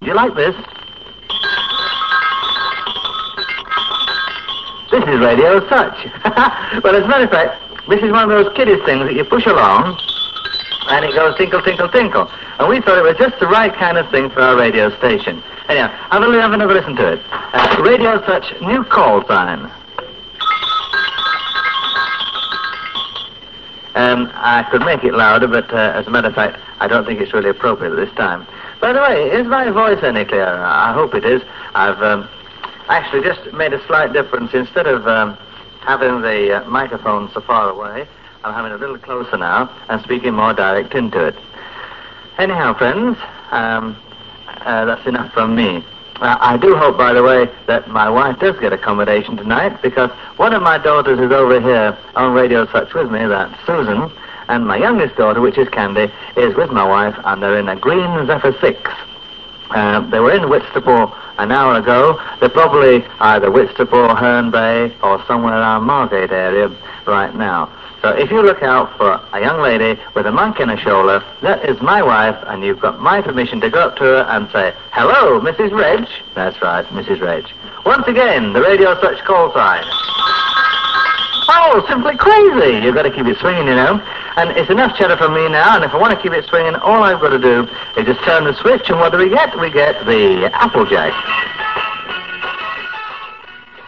you like this? This is Radio Touch. Well, as a matter of fact, this is one of those kiddies things that you push along, and it goes tinkle, tinkle, tinkle. And we thought it was just the right kind of thing for our radio station. Anyhow, have another listen to it. Radio Touch, new call sign. I could make it louder, but as a matter of fact, I don't think it's really appropriate at this time. By the way, is my voice any clearer? I hope it is. I've actually just made a slight difference. Instead of having the microphone so far away, I'm having it a little closer now and speaking more direct into it. Anyhow, friends, that's enough from me. I do hope, by the way, that my wife does get accommodation tonight, because one of my daughters is over here on Radio Touch with me, that's Susan, and my youngest daughter, which is Candy, is with my wife, and they're in a green Zephyr 6. They were in Whitstable an hour ago. They're probably either Whitstable, Herne Bay, or somewhere around Margate area right now. So if you look out for a young lady with a monkey in her shoulder, that is my wife, and you've got my permission to go up to her and say, "Hello, Mrs. Reg." That's right, Mrs. Reg. Once again, the Radio Touch call sign. Oh, simply crazy. You've got to keep it swinging, you know. And it's enough cheddar from me now, and if I want to keep it swinging, all I've got to do is just turn the switch, and what do we get? We get the Applejack.